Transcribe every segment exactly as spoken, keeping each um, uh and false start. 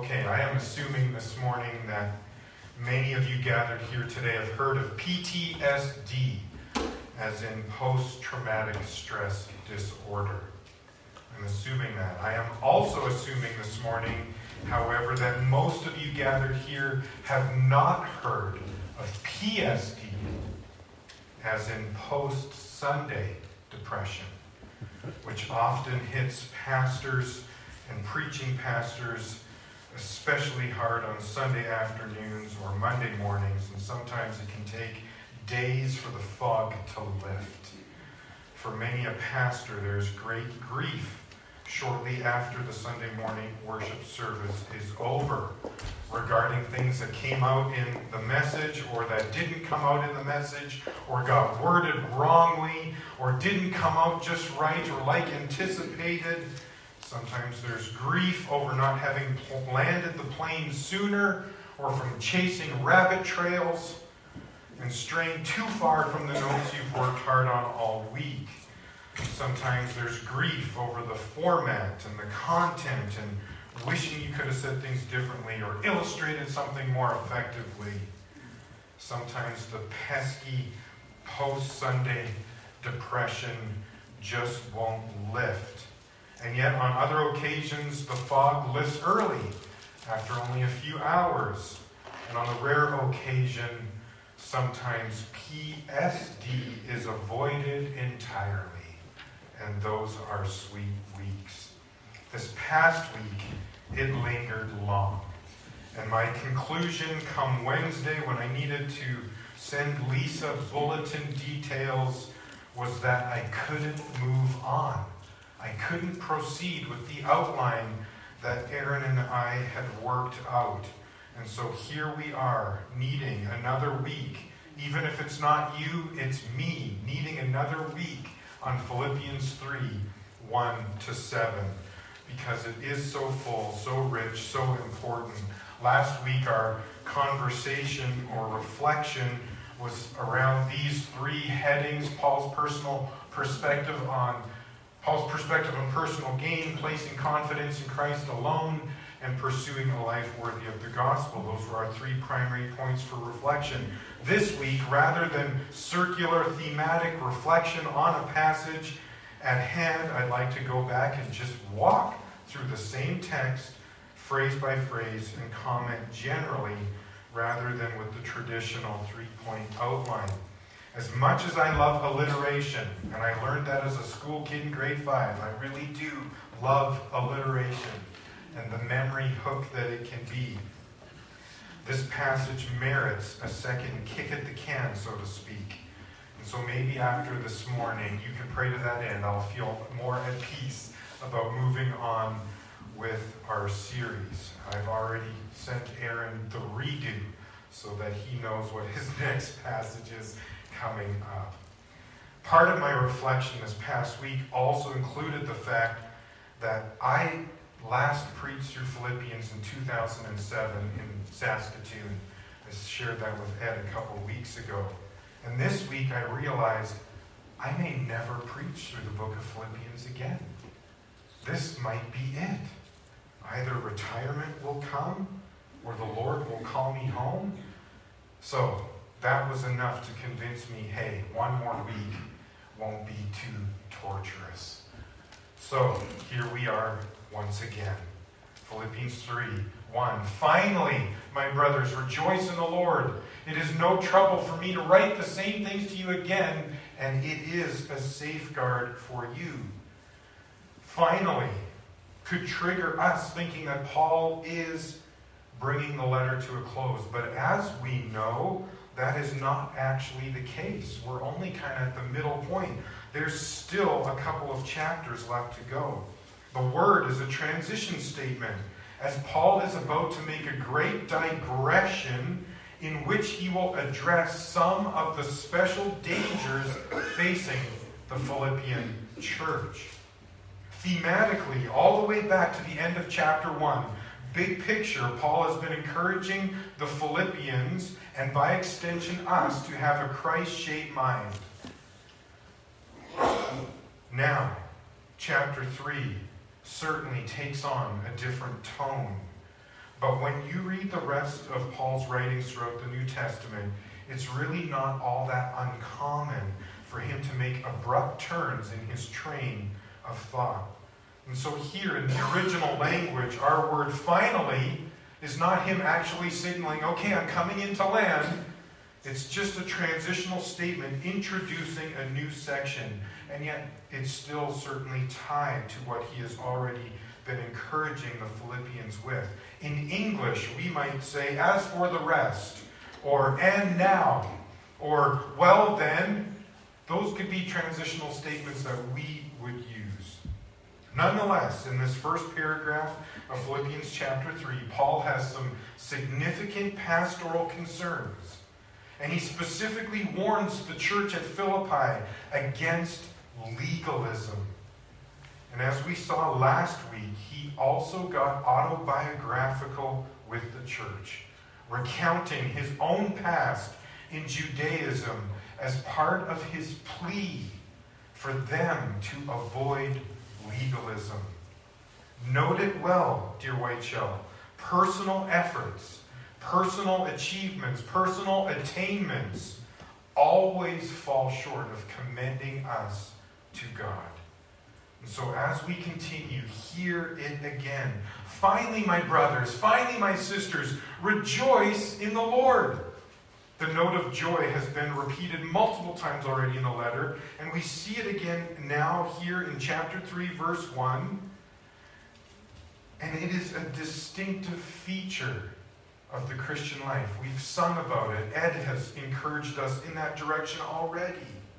Okay, I am assuming this morning that many of you gathered here today have heard of P T S D, as in post-traumatic stress disorder. I'm assuming that. I am also assuming this morning, however, that most of you gathered here have not heard of P S D, as in post-Sunday depression, which often hits pastors and preaching pastors especially hard on Sunday afternoons or Monday mornings, and sometimes it can take days for the fog to lift. For many a pastor, there's great grief shortly after the Sunday morning worship service is over regarding things that came out in the message or that didn't come out in the message or got worded wrongly or didn't come out just right or like anticipated. Sometimes there's grief over not having landed the plane sooner or from chasing rabbit trails and straying too far from the notes you've worked hard on all week. Sometimes there's grief over the format and the content and wishing you could have said things differently or illustrated something more effectively. Sometimes the pesky post-Sunday depression just won't lift. And yet on other occasions, the fog lifts early after only a few hours. And on the rare occasion, sometimes P S D is avoided entirely. And those are sweet weeks. This past week, it lingered long. And my conclusion come Wednesday when I needed to send Lisa bulletin details was that I couldn't move on. I couldn't proceed with the outline that Aaron and I had worked out. And so here we are, needing another week. Even if it's not you, it's me, needing another week on Philippians three, one to seven. Because it is so full, so rich, so important. Last week our conversation or reflection was around these three headings: Paul's personal perspective on Paul's perspective on personal gain, placing confidence in Christ alone, and pursuing a life worthy of the gospel. Those were our three primary points for reflection. This week, rather than circular thematic reflection on a passage at hand, I'd like to go back and just walk through the same text, phrase by phrase, and comment generally, rather than with the traditional three-point outline. As much as I love alliteration, and I learned that as a school kid in grade five, I really do love alliteration and the memory hook that it can be. This passage merits a second kick at the can, so to speak. And so maybe after this morning, you can pray to that end. I'll feel more at peace about moving on with our series. I've already sent Aaron the redo so that he knows what his next passage is coming up. Part of my reflection this past week also included the fact that I last preached through Philippians in two thousand seven in Saskatoon. I shared that with Ed a couple weeks ago. And this week I realized I may never preach through the book of Philippians again. This might be it. Either retirement will come or the Lord will call me home. So that was enough to convince me, hey, one more week won't be too torturous. So here we are once again. Philippians three, one. Finally, my brothers, rejoice in the Lord. It is no trouble for me to write the same things to you again, and it is a safeguard for you. Finally, could trigger us thinking that Paul is bringing the letter to a close. But as we know, that is not actually the case. We're only kind of at the middle point. There's still a couple of chapters left to go. The word is a transition statement, as Paul is about to make a great digression in which he will address some of the special dangers facing the Philippian church. Thematically, all the way back to the end of chapter one, big picture, Paul has been encouraging the Philippians, and by extension us, to have a Christ-shaped mind. Now, chapter three certainly takes on a different tone. But when you read the rest of Paul's writings throughout the New Testament, it's really not all that uncommon for him to make abrupt turns in his train of thought. And so here in the original language, our word finally is not him actually signaling, okay, I'm coming into land. It's just a transitional statement introducing a new section. And yet it's still certainly tied to what he has already been encouraging the Philippians with. In English, we might say, as for the rest, or and now, or well then. Those could be transitional statements that we would use. Nonetheless, in this first paragraph of Philippians chapter three, Paul has some significant pastoral concerns. And he specifically warns the church at Philippi against legalism. And as we saw last week, he also got autobiographical with the church, recounting his own past in Judaism as part of his plea for them to avoid legalism. Note it well, dear Whiteshell. Personal efforts, personal achievements, personal attainments always fall short of commending us to God. And so as we continue, hear it again. Finally, my brothers, finally, my sisters, rejoice in the Lord. The note of joy has been repeated multiple times already in the letter, and we see it again now here in chapter three, verse one. And it is a distinctive feature of the Christian life. We've sung about it. Ed has encouraged us in that direction already.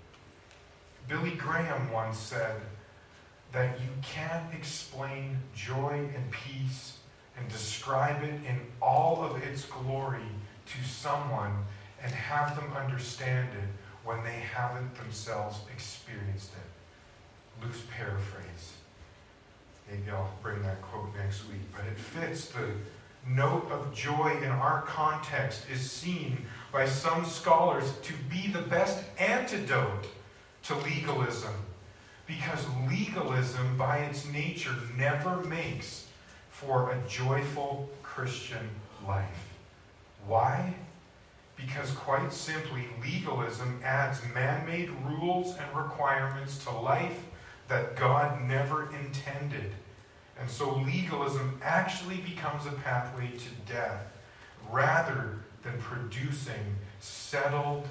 Billy Graham once said that you can't explain joy and peace and describe it in all of its glory to someone and have them understand it when they haven't themselves experienced it. Loose paraphrase. Maybe I'll bring that quote next week. But it fits. The note of joy in our context is seen by some scholars to be the best antidote to legalism. Because legalism, by its nature, never makes for a joyful Christian life. Why? Because quite simply, legalism adds man-made rules and requirements to life that God never intended. And so legalism actually becomes a pathway to death rather than producing settled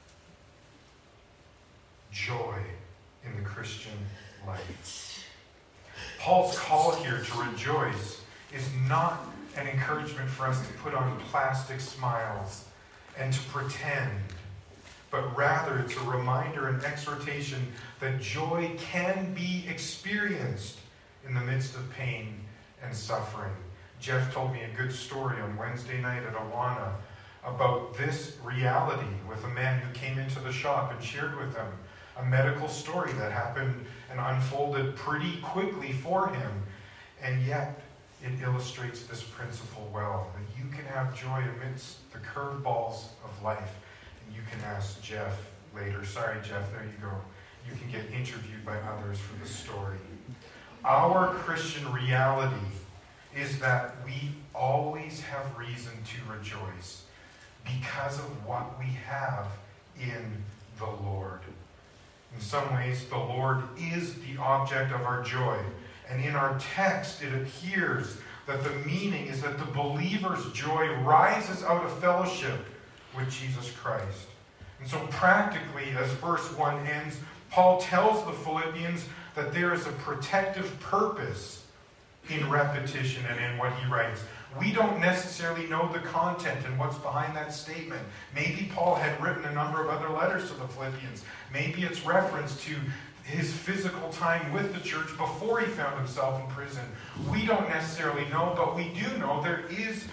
joy in the Christian life. Paul's call here to rejoice is not an encouragement for us to put on plastic smiles and to pretend, but rather it's a reminder and exhortation that joy can be experienced in the midst of pain and suffering. Jeff told me a good story on Wednesday night at Awana about this reality with a man who came into the shop and shared with them a medical story that happened and unfolded pretty quickly for him. And yet, it illustrates this principle well, that you can have joy amidst the curveballs of life. And you can ask Jeff later. Sorry, Jeff, there you go. You can get interviewed by others for the story. Our Christian reality is that we always have reason to rejoice because of what we have in the Lord. In some ways, the Lord is the object of our joy. And in our text, it appears that the meaning is that the believer's joy rises out of fellowship with Jesus Christ. And so practically, as verse one ends, Paul tells the Philippians that there is a protective purpose in repetition and in what he writes. We don't necessarily know the content and what's behind that statement. Maybe Paul had written a number of other letters to the Philippians. Maybe it's reference to his physical time with the church before he found himself in prison. We don't necessarily know, but we do know there is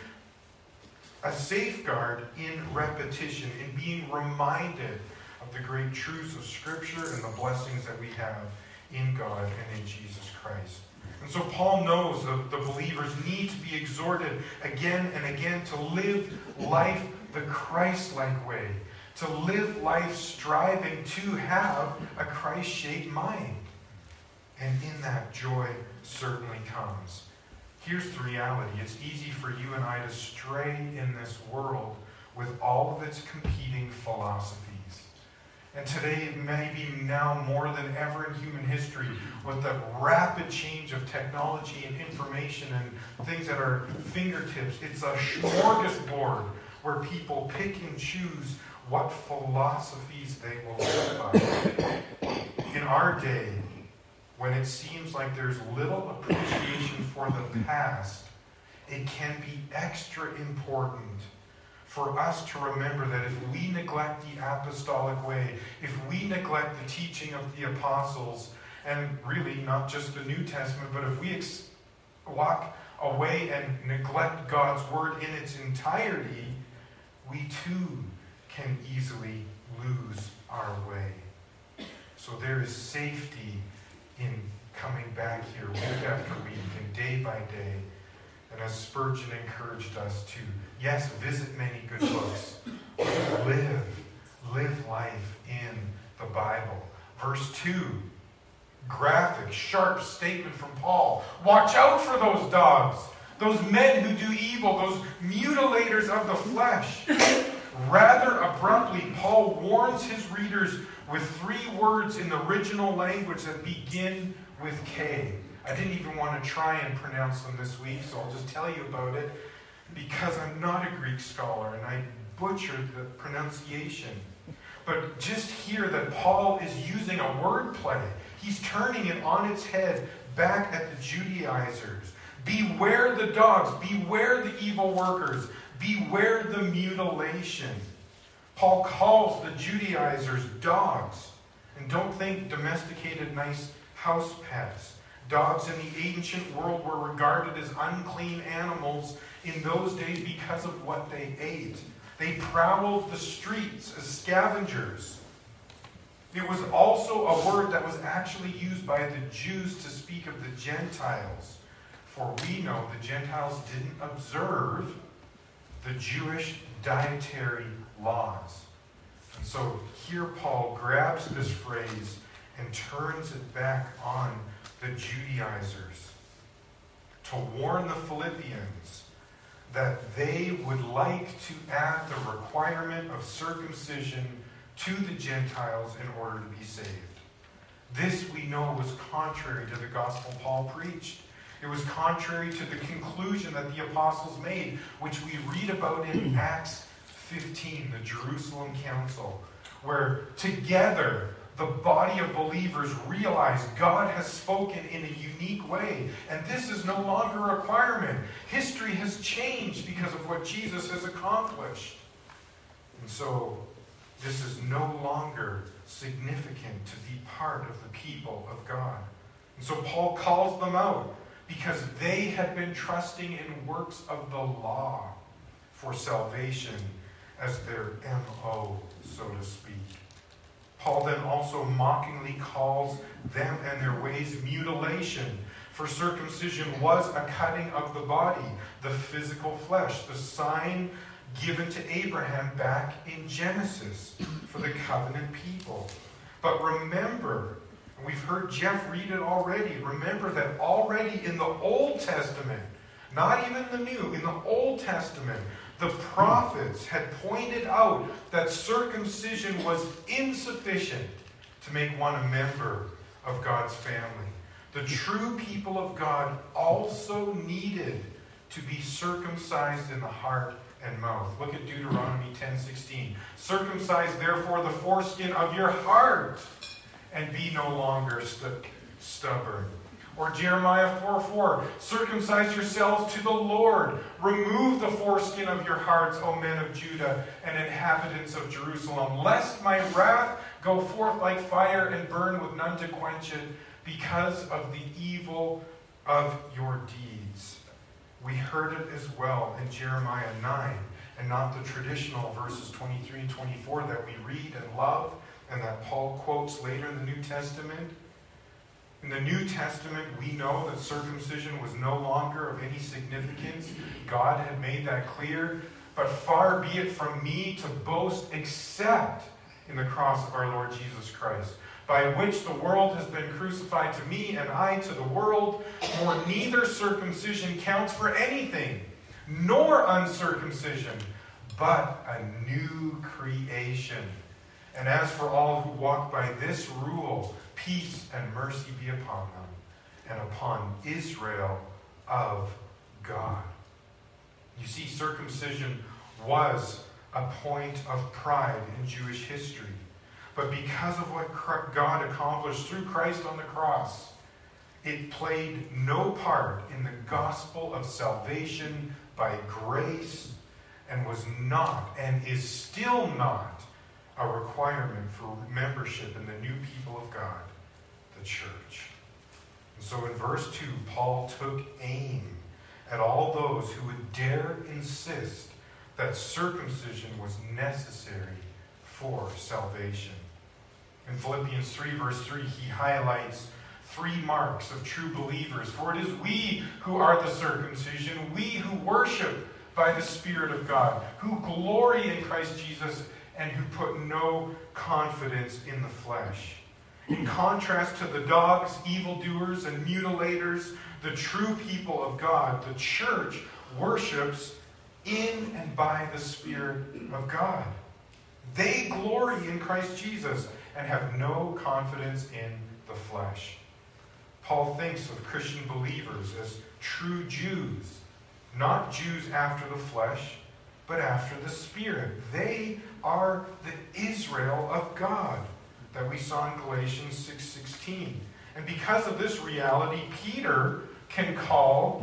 a safeguard in repetition, in being reminded of the great truths of Scripture and the blessings that we have in God and in Jesus Christ. And so Paul knows that the believers need to be exhorted again and again to live life the Christ-like way, to live life striving to have a Christ-shaped mind. And in that, joy certainly comes. Here's the reality. It's easy for you and I to stray in this world with all of its competing philosophies. And today, maybe now more than ever in human history, with the rapid change of technology and information and things at our fingertips, it's a smorgasbord where people pick and choose what philosophies they will live by. In our day, when it seems like there's little appreciation for the past, it can be extra important for us to remember that if we neglect the apostolic way, if we neglect the teaching of the apostles, and really not just the New Testament, but if we ex- walk away and neglect God's word in its entirety, we too can easily lose our way. So there is safety in coming back here week after week and day by day. And as Spurgeon encouraged us to, yes, visit many good books, but live, live life in the Bible. Verse two, graphic, sharp statement from Paul. Watch out for those dogs, those men who do evil, those mutilators of the flesh. Rather abruptly, Paul warns his readers with three words in the original language that begin with K. I didn't even want to try and pronounce them this week, so I'll just tell you about it because I'm not a Greek scholar and I butchered the pronunciation. But just hear that Paul is using a word play. He's turning it on its head back at the Judaizers. Beware the dogs, beware the evil workers, beware the mutilation. Paul calls the Judaizers dogs. And don't think domesticated, nice house pets. Dogs in the ancient world were regarded as unclean animals in those days because of what they ate. They prowled the streets as scavengers. It was also a word that was actually used by the Jews to speak of the Gentiles. For we know the Gentiles didn't observe the Jewish dietary laws. And so here Paul grabs this phrase and turns it back on the Judaizers to warn the Philippians that they would like to add the requirement of circumcision to the Gentiles in order to be saved. This we know was contrary to the gospel Paul preached. It was contrary to the conclusion that the apostles made, which we read about in Acts fifteen, the Jerusalem Council, where together the body of believers realize God has spoken in a unique way, and this is no longer a requirement. History has changed because of what Jesus has accomplished. And so this is no longer significant to be part of the people of God. And so Paul calls them out because they had been trusting in works of the law for salvation as their M O, so to speak. Paul then also mockingly calls them and their ways mutilation. For circumcision was a cutting of the body, the physical flesh, the sign given to Abraham back in Genesis for the covenant people. But remember, and we've heard Jeff read it already, remember that already in the Old Testament, not even the New, in the Old Testament, the prophets had pointed out that circumcision was insufficient to make one a member of God's family. The true people of God also needed to be circumcised in the heart and mouth. Look at Deuteronomy ten sixteen. Circumcise therefore the foreskin of your heart and be no longer st- stubborn. Or Jeremiah four four, circumcise yourselves to the Lord. Remove the foreskin of your hearts, O men of Judah and inhabitants of Jerusalem, lest my wrath go forth like fire and burn with none to quench it, because of the evil of your deeds. We heard it as well in Jeremiah nine, and not the traditional verses twenty-three and twenty-four that we read and love, and that Paul quotes later in the New Testament. In the New Testament, we know that circumcision was no longer of any significance. God had made that clear. But far be it from me to boast except in the cross of our Lord Jesus Christ, by which the world has been crucified to me, and I to the world. For neither circumcision counts for anything, nor uncircumcision, but a new creation. And as for all who walk by this rule, peace and mercy be upon them, and upon Israel of God. You see, circumcision was a point of pride in Jewish history. But because of what God accomplished through Christ on the cross, it played no part in the gospel of salvation by grace, and was not, and is still not, a requirement for membership in the new people of God, the church. And so in verse two, Paul took aim at all those who would dare insist that circumcision was necessary for salvation. In Philippians three, verse three, he highlights three marks of true believers. For it is we who are the circumcision, we who worship by the Spirit of God, who glory in Christ Jesus, and who put no confidence in the flesh. In contrast to the dogs, evildoers, and mutilators, the true people of God, the church worships in and by the Spirit of God. They glory in Christ Jesus and have no confidence in the flesh. Paul thinks of Christian believers as true Jews, not Jews after the flesh, but after the Spirit. They are the Israel of God that we saw in Galatians six sixteen. And because of this reality, Peter can call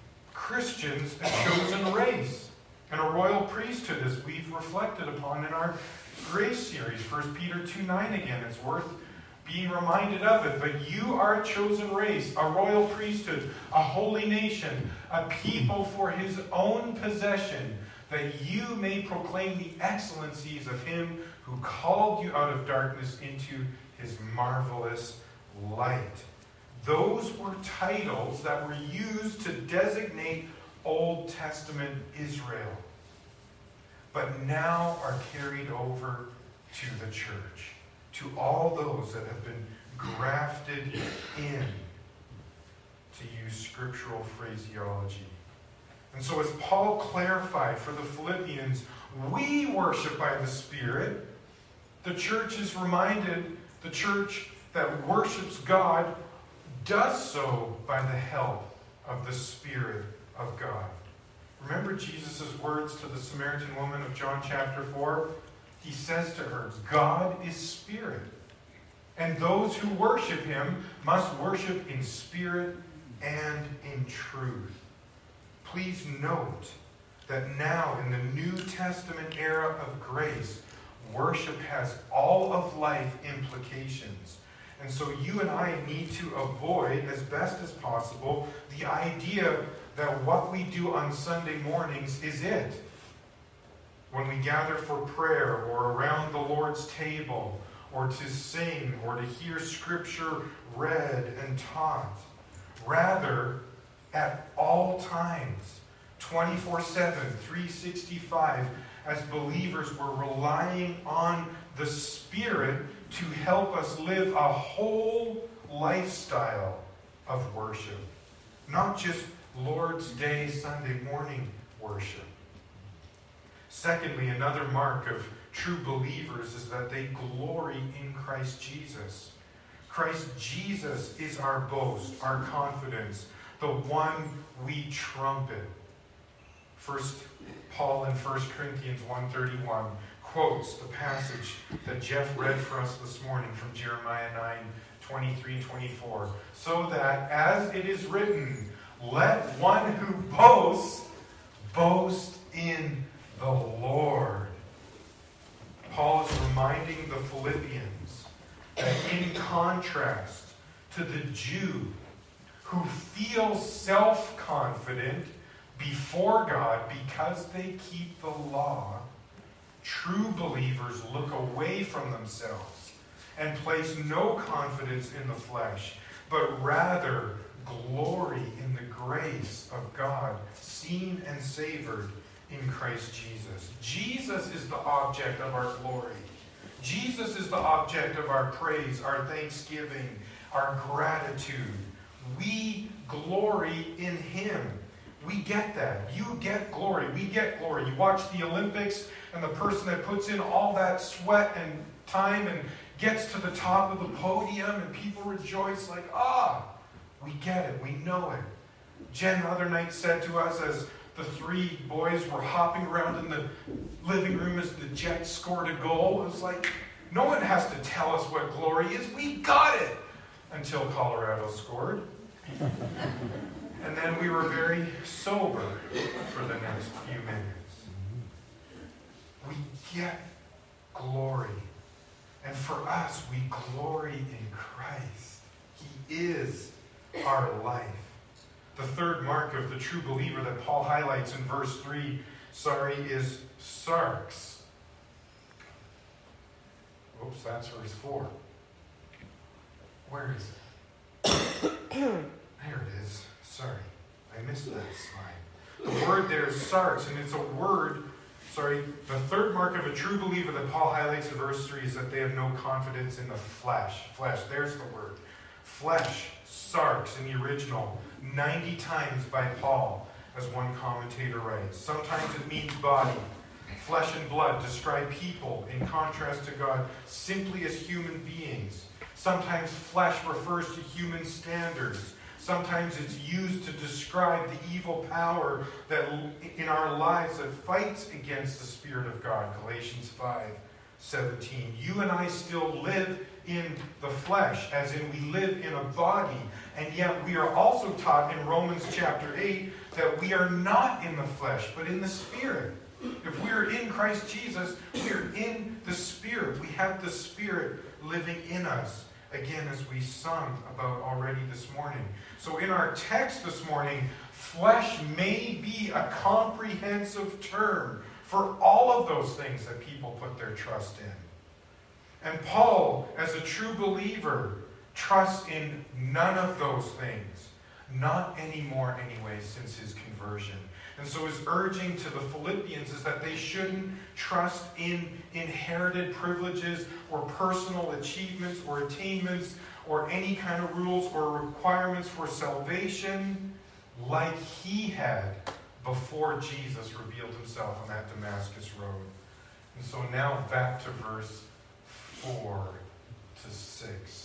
Christians a chosen race and a royal priesthood, as we've reflected upon in our grace series, First Peter two nine again. It's worth being reminded of it. But you are a chosen race, a royal priesthood, a holy nation, a people for his own possession, that you may proclaim the excellencies of him who called you out of darkness into his marvelous light. Those were titles that were used to designate Old Testament Israel, but now are carried over to the church, to all those that have been grafted in, to use scriptural phraseology. And so as Paul clarified for the Philippians, we worship by the Spirit. The church is reminded, the church that worships God does so by the help of the Spirit of God. Remember Jesus' words to the Samaritan woman of John chapter four? He says to her, God is Spirit, and those who worship him must worship in spirit and in truth. Please note that now in the New Testament era of grace, worship has all of life implications. And so you and I need to avoid, as best as possible, the idea that what we do on Sunday mornings is it. When we gather for prayer or around the Lord's table or to sing or to hear Scripture read and taught. Rather, at all times, twenty-four seven, three sixty-five, as believers, we're relying on the Spirit to help us live a whole lifestyle of worship. Not just Lord's Day, Sunday morning worship. Secondly, another mark of true believers is that they glory in Christ Jesus. Christ Jesus is our boast, our confidence, the one we trumpet. First, Paul in First Corinthians one thirty-one quotes the passage that Jeff read for us this morning from Jeremiah nine twenty-three and twenty-four. So that, as it is written, let one who boasts, boast in the Lord. Paul is reminding the Philippians that in contrast to the Jew who feels self-confident before God because they keep the law, true believers look away from themselves and place no confidence in the flesh, but rather glory in the grace of God, seen and savored in Christ Jesus. Jesus is the object of our glory. Jesus is the object of our praise, our thanksgiving, our gratitude. We glory in him. We get that. You get glory. We get glory. You watch the Olympics, and the person that puts in all that sweat and time and gets to the top of the podium, and people rejoice like, ah, we get it. We know it. Jen the other night said to us as the three boys were hopping around in the living room as the Jets scored a goal, it was like, no one has to tell us what glory is. We got it. Until Colorado scored. And then we were very sober for the next few minutes. We get glory. And for us, we glory in Christ. He is our life. The third mark of the true believer that Paul highlights in verse three, sorry, is sarx. Oops, that's verse four. Where is it? There it is. Sorry, I missed that slide. The word there is sarx, and it's a word, sorry, the third mark of a true believer that Paul highlights in verse three is that they have no confidence in the flesh. Flesh, there's the word. Flesh, sarx in the original, ninety times by Paul, as one commentator writes. Sometimes it means body. Flesh and blood describe people, in contrast to God, simply as human beings. Sometimes flesh refers to human standards. Sometimes it's used to describe the evil power that in our lives that fights against the Spirit of God. Galatians five seventeen. You and I still live in the flesh, as in we live in a body. And yet we are also taught in Romans chapter eight that we are not in the flesh, but in the Spirit. If we are in Christ Jesus, we are in the Spirit. We have the Spirit living in us. Again, as we sung about already this morning. So in our text this morning, flesh may be a comprehensive term for all of those things that people put their trust in. And Paul, as a true believer, trusts in none of those things. Not anymore anyway, since his conversion. And so his urging to the Philippians is that they shouldn't trust in inherited privileges or personal achievements or attainments or any kind of rules or requirements for salvation like he had before Jesus revealed himself on that Damascus road. And so now back to verse four to six.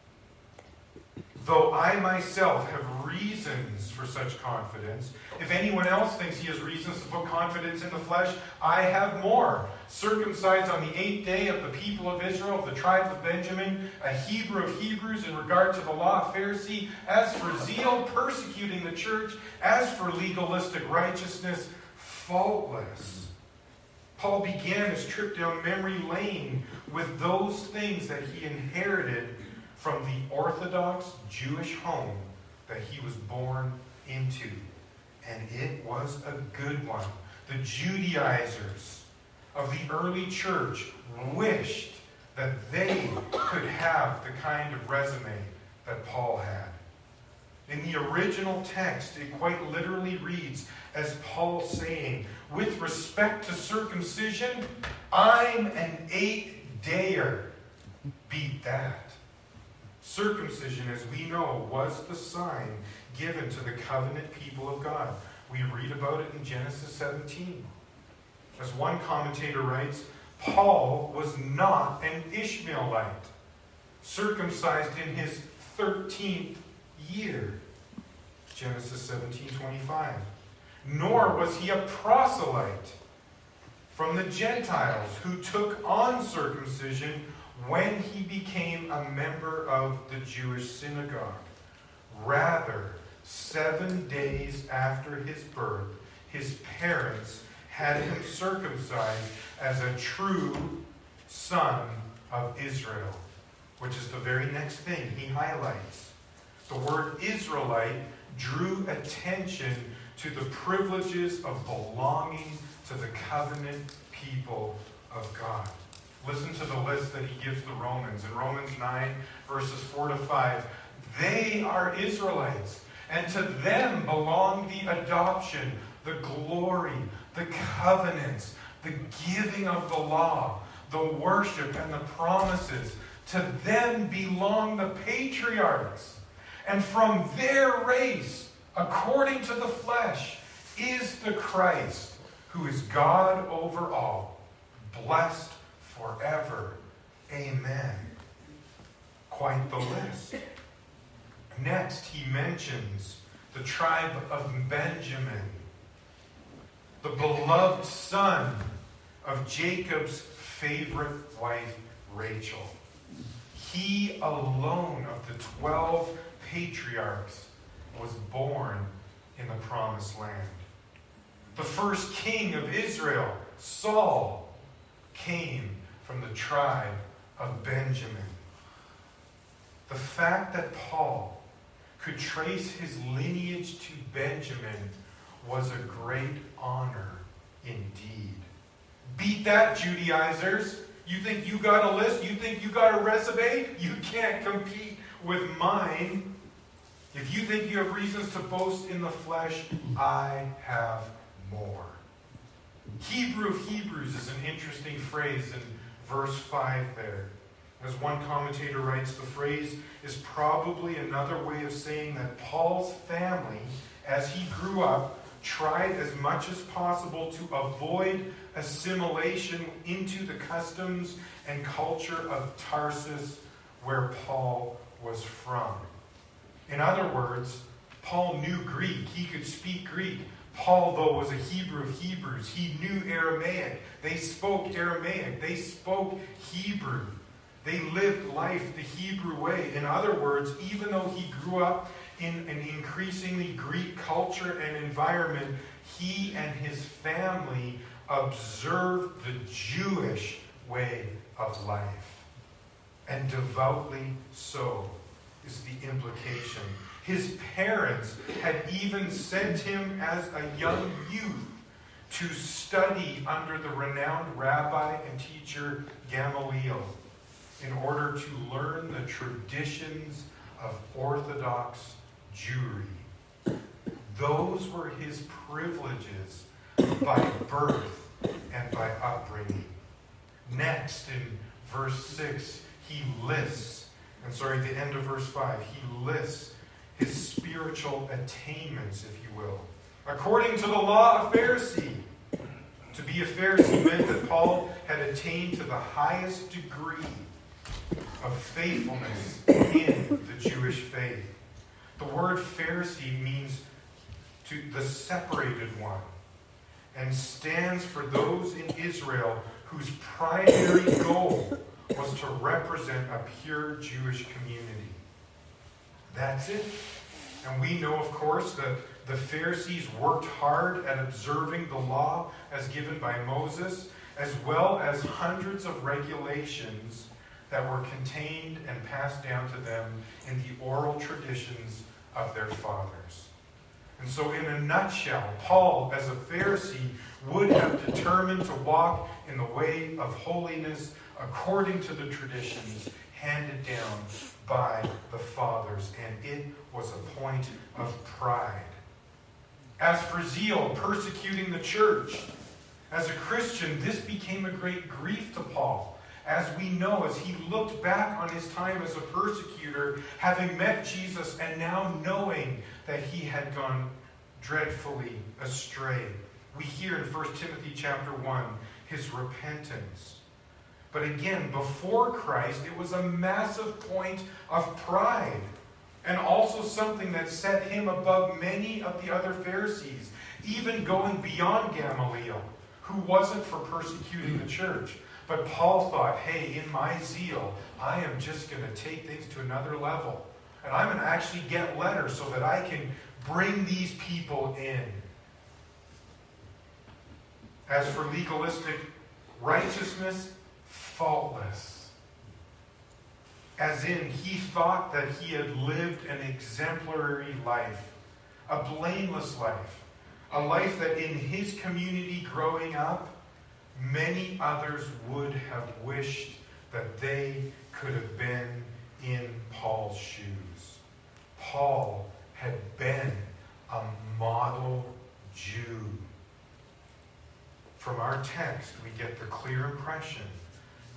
Though I myself have reasons for such confidence, if anyone else thinks he has reasons to put confidence in the flesh, I have more. Circumcised on the eighth day of the people of Israel, of the tribe of Benjamin, a Hebrew of Hebrews in regard to the law, a Pharisee, as for zeal, persecuting the church, as for legalistic righteousness, faultless. Paul began his trip down memory lane with those things that he inherited from the Orthodox Jewish home that he was born into. And it was a good one. The Judaizers of the early church wished that they could have the kind of resume that Paul had. In the original text, it quite literally reads as Paul saying, with respect to circumcision, I'm an eight-dayer. Beat that. Circumcision, as we know, was the sign given to the covenant people of God. We read about it in Genesis seventeen. As one commentator writes, Paul was not an Ishmaelite, circumcised in his thirteenth year. Genesis seventeen twenty-five. Nor was he a proselyte from the Gentiles who took on circumcision when he became a member of the Jewish synagogue. Rather, seven days after his birth, his parents had him circumcised as a true son of Israel, which is the very next thing he highlights. The word Israelite drew attention to the privileges of belonging to the covenant people of God. Listen to the list that he gives the Romans. In Romans nine, verses four to five, they are Israelites, and to them belong the adoption, the glory, the covenants, the giving of the law, the worship and the promises. To them belong the patriarchs. And from their race, according to the flesh, is the Christ, who is God over all, blessed forever. Amen. Quite the list. Next, he mentions the tribe of Benjamin, the beloved son of Jacob's favorite wife, Rachel. He alone of the twelve patriarchs was born in the promised land. The first king of Israel, Saul, came from the tribe of Benjamin. The fact that Paul could trace his lineage to Benjamin was a great honor indeed. Beat that, Judaizers. You think you got a list? You think you got a resume? You can't compete with mine. If you think you have reasons to boast in the flesh, I have more. Hebrew of Hebrews is an interesting phrase in verse five there. As one commentator writes, the phrase is probably another way of saying that Paul's family, as he grew up, tried as much as possible to avoid assimilation into the customs and culture of Tarsus, where Paul was from. In other words, Paul knew Greek. He could speak Greek. Paul, though, was a Hebrew of Hebrews. He knew Aramaic. They spoke Aramaic. They spoke Hebrew. They lived life the Hebrew way. In other words, even though he grew up in an increasingly Greek culture and environment, he and his family observed the Jewish way of life. And devoutly so is the implication. His parents had even sent him as a young youth to study under the renowned rabbi and teacher Gamaliel in order to learn the traditions of Orthodox Jewry. Those were his privileges by birth and by upbringing. Next, in verse six, he lists, and sorry, the end of verse five, he lists his spiritual attainments, if you will. According to the law of Pharisee. To be a Pharisee meant that Paul had attained to the highest degree of faithfulness in the Jewish faith. The word Pharisee means to the separated one and stands for those in Israel whose primary goal was to represent a pure Jewish community. That's it. And we know, of course, that the Pharisees worked hard at observing the law as given by Moses, as well as hundreds of regulations that were contained and passed down to them in the oral traditions of their fathers. And so in a nutshell, Paul, as a Pharisee, would have determined to walk in the way of holiness according to the traditions handed down by the fathers, and it was a point of pride. As for zeal, persecuting the church, as a Christian, this became a great grief to Paul. As we know, as he looked back on his time as a persecutor, having met Jesus and now knowing that he had gone dreadfully astray. We hear in First Timothy chapter one his repentance. But again, before Christ, it was a massive point of pride, and also something that set him above many of the other Pharisees, even going beyond Gamaliel, who wasn't for persecuting the church. But Paul thought, hey, in my zeal, I am just going to take things to another level. And I'm going to actually get letters so that I can bring these people in. As for legalistic righteousness, faultless. As in, he thought that he had lived an exemplary life, a blameless life, a life that in his community growing up, many others would have wished that they could have been in Paul's shoes. Paul had been a model Jew. From our text, we get the clear impression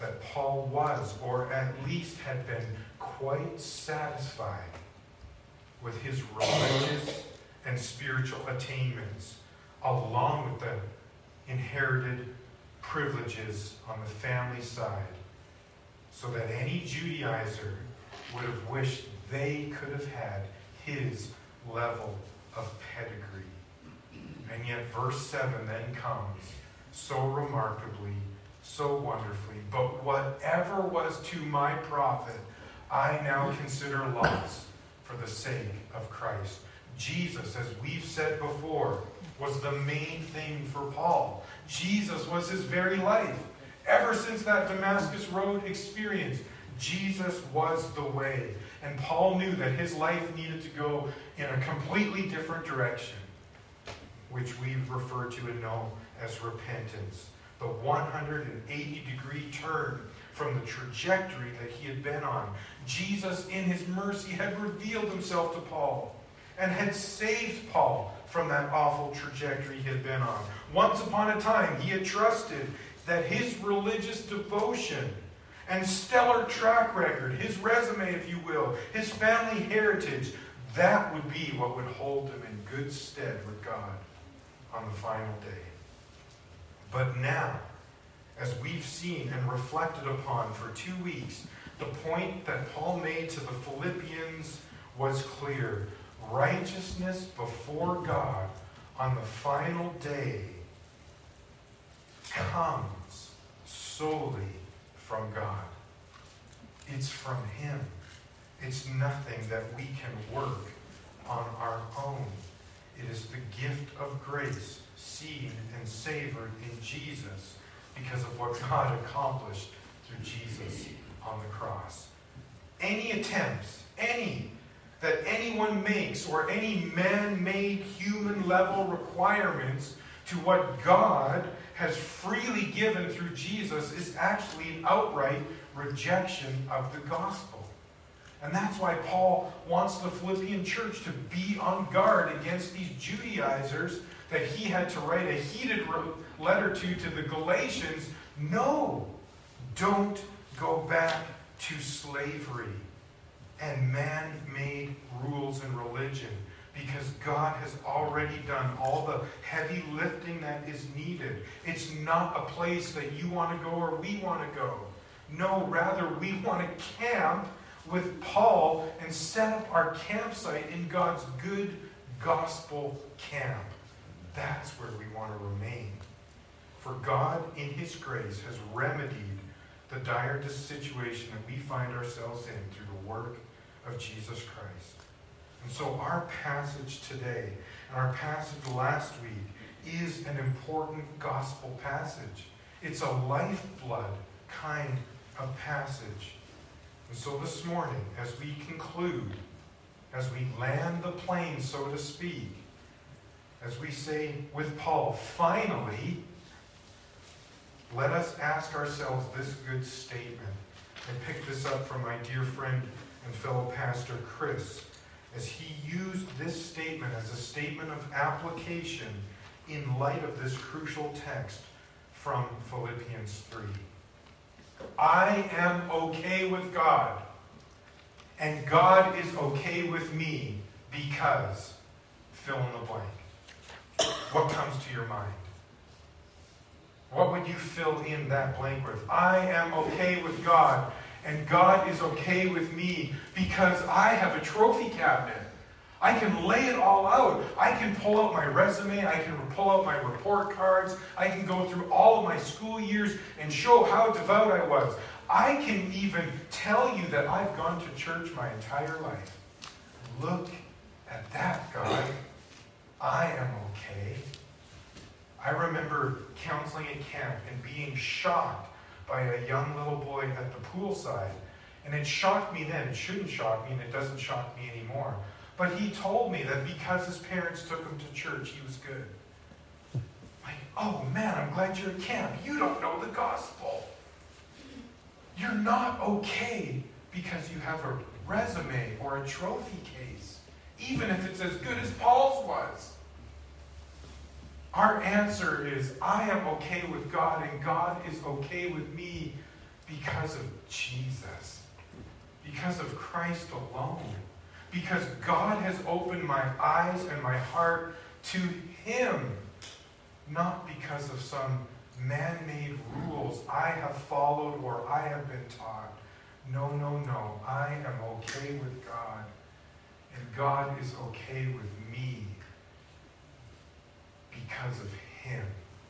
that Paul was, or at least had been, quite satisfied with his religious and spiritual attainments, along with the inherited privileges on the family side, so that any Judaizer would have wished they could have had his level of pedigree. And yet verse seven then comes so remarkably, so wonderfully. But whatever was to my profit, I now consider loss for the sake of Christ. Jesus, as we've said before, was the main thing for Paul. Jesus was his very life. Ever since that Damascus Road experience, Jesus was the way. And Paul knew that his life needed to go in a completely different direction, which we refer to and know as repentance. The one hundred eighty degree turn from the trajectory that he had been on. Jesus, in his mercy, had revealed himself to Paul and had saved Paul from that awful trajectory he had been on. Once upon a time, he had trusted that his religious devotion and stellar track record, his resume, if you will, his family heritage, that would be what would hold him in good stead with God on the final day. But now, as we've seen and reflected upon for two weeks, the point that Paul made to the Philippians was clear. Righteousness before God on the final day comes solely from God. It's from Him. It's nothing that we can work on our own. It is the gift of grace, seen and savored in Jesus because of what God accomplished through Jesus on the cross. Any attempts, any, that anyone makes, or any man-made human-level requirements to what God has freely given through Jesus is actually an outright rejection of the gospel. And that's why Paul wants the Philippian church to be on guard against these Judaizers that he had to write a heated letter to to the Galatians. No, don't go back to slavery and man-made rules and religion, because God has already done all the heavy lifting that is needed. It's not a place that you want to go or we want to go. No, rather we want to camp with Paul and set up our campsite in God's good gospel camp. That's where we want to remain. For God, in His grace, has remedied the dire situation that we find ourselves in through the work of Jesus Christ. And so our passage today and our passage last week is an important gospel passage. It's a lifeblood kind of passage. And so this morning, as we conclude, as we land the plane, so to speak, as we say with Paul, finally, let us ask ourselves this good statement. I picked this up from my dear friend and fellow pastor, Chris, as he used this statement as a statement of application in light of this crucial text from Philippians three. I am okay with God, and God is okay with me because, fill in the blank. What comes to your mind? What would you fill in that blank with? I am okay with God, and God is okay with me because I have a trophy cabinet. I can lay it all out. I can pull out my resume. I can pull out my report cards. I can go through all of my school years and show how devout I was. I can even tell you that I've gone to church my entire life. Look at that, God. I am okay. I remember counseling at camp and being shocked by a young little boy at the poolside. And it shocked me then. It shouldn't shock me, and it doesn't shock me anymore. But he told me that because his parents took him to church, he was good. Like, oh man, I'm glad you're at camp. You don't know the gospel. You're not okay because you have a resume or a trophy case, even if it's as good as Paul's was. Our answer is, I am okay with God, and God is okay with me because of Jesus, because of Christ alone, because God has opened my eyes and my heart to him, not because of some man-made rules I have followed or I have been taught. No, no, no. I am okay with God, and God is okay with me because of him.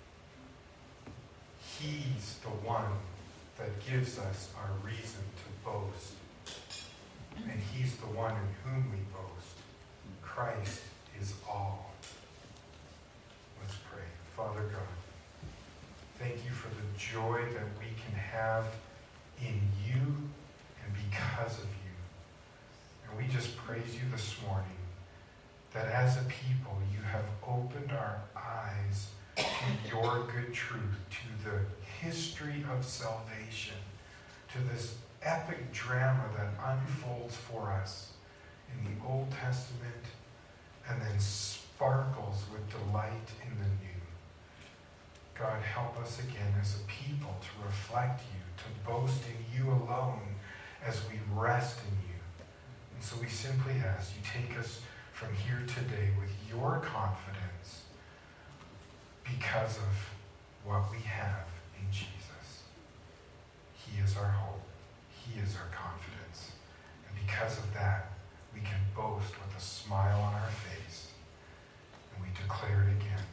He's the one that gives us our reason to boast. And he's the one in whom we boast. Christ is all. Let's pray. Father God, thank you for the joy that we can have in you and because of you. And we just praise you this morning that as a people you have opened our eyes to your good truth, to the history of salvation, to this epic drama that unfolds for us in the Old Testament and then sparkles with delight in the new. God, help us again as a people to reflect you, to boast in you alone as we rest in you. And so we simply ask you take us from here today with your confidence because of what we have in Jesus. He is our hope. He is our confidence. And because of that, we can boast with a smile on our face. And we declare it again.